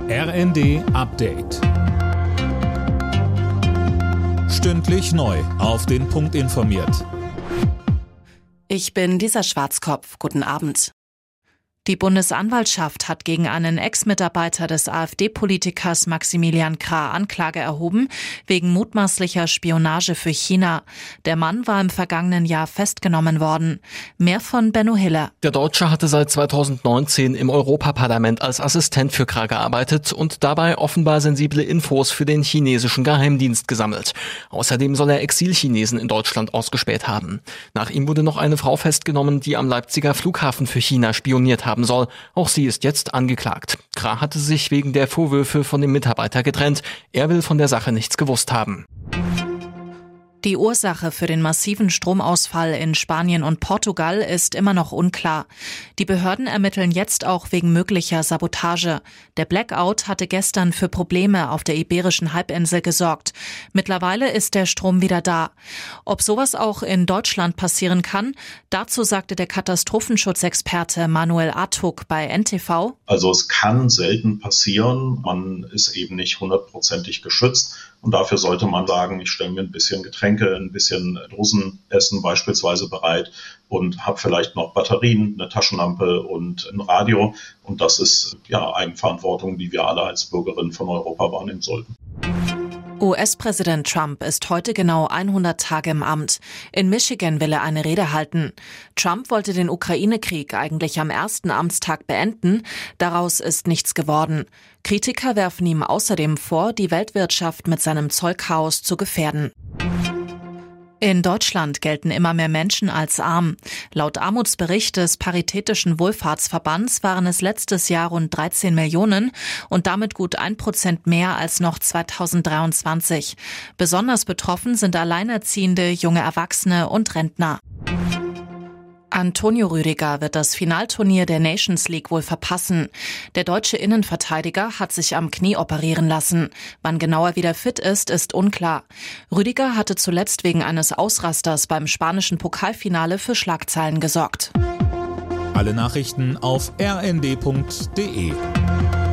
RND Update. Stündlich neu auf den Punkt informiert. Ich bin Lisa Schwarzkopf. Guten Abend. Die Bundesanwaltschaft hat gegen einen Ex-Mitarbeiter des AfD-Politikers Maximilian Krah Anklage erhoben, wegen mutmaßlicher Spionage für China. Der Mann war im vergangenen Jahr festgenommen worden. Mehr von Benno Hiller. Der Deutsche hatte seit 2019 im Europaparlament als Assistent für Krah gearbeitet und dabei offenbar sensible Infos für den chinesischen Geheimdienst gesammelt. Außerdem soll er Exilchinesen in Deutschland ausgespäht haben. Nach ihm wurde noch eine Frau festgenommen, die am Leipziger Flughafen für China spioniert haben soll. Auch sie ist jetzt angeklagt. Krah hatte sich wegen der Vorwürfe von dem Mitarbeiter getrennt. Er will von der Sache nichts gewusst haben. Die Ursache für den massiven Stromausfall in Spanien und Portugal ist immer noch unklar. Die Behörden ermitteln jetzt auch wegen möglicher Sabotage. Der Blackout hatte gestern für Probleme auf der Iberischen Halbinsel gesorgt. Mittlerweile ist der Strom wieder da. Ob sowas auch in Deutschland passieren kann, dazu sagte der Katastrophenschutzexperte Manuel Artuk bei NTV. Also es kann selten passieren, man ist eben nicht 100%ig geschützt. Und dafür sollte man sagen, ich stelle mir ein bisschen Getränke, ein bisschen Dosenessen beispielsweise bereit und habe vielleicht noch Batterien, eine Taschenlampe und ein Radio. Und das ist ja Eigenverantwortung, die wir alle als Bürgerinnen von Europa wahrnehmen sollten. US-Präsident Trump ist heute genau 100 Tage im Amt. In Michigan will er eine Rede halten. Trump wollte den Ukraine-Krieg eigentlich am ersten Amtstag beenden. Daraus ist nichts geworden. Kritiker werfen ihm außerdem vor, die Weltwirtschaft mit seinem Zollchaos zu gefährden. In Deutschland gelten immer mehr Menschen als arm. Laut Armutsbericht des Paritätischen Wohlfahrtsverbands waren es letztes Jahr rund 13 Millionen und damit gut 1% mehr als noch 2023. Besonders betroffen sind Alleinerziehende, junge Erwachsene und Rentner. Antonio Rüdiger wird das Finalturnier der Nations League wohl verpassen. Der deutsche Innenverteidiger hat sich am Knie operieren lassen. Wann genau er wieder fit ist, ist unklar. Rüdiger hatte zuletzt wegen eines Ausrasters beim spanischen Pokalfinale für Schlagzeilen gesorgt. Alle Nachrichten auf rnd.de.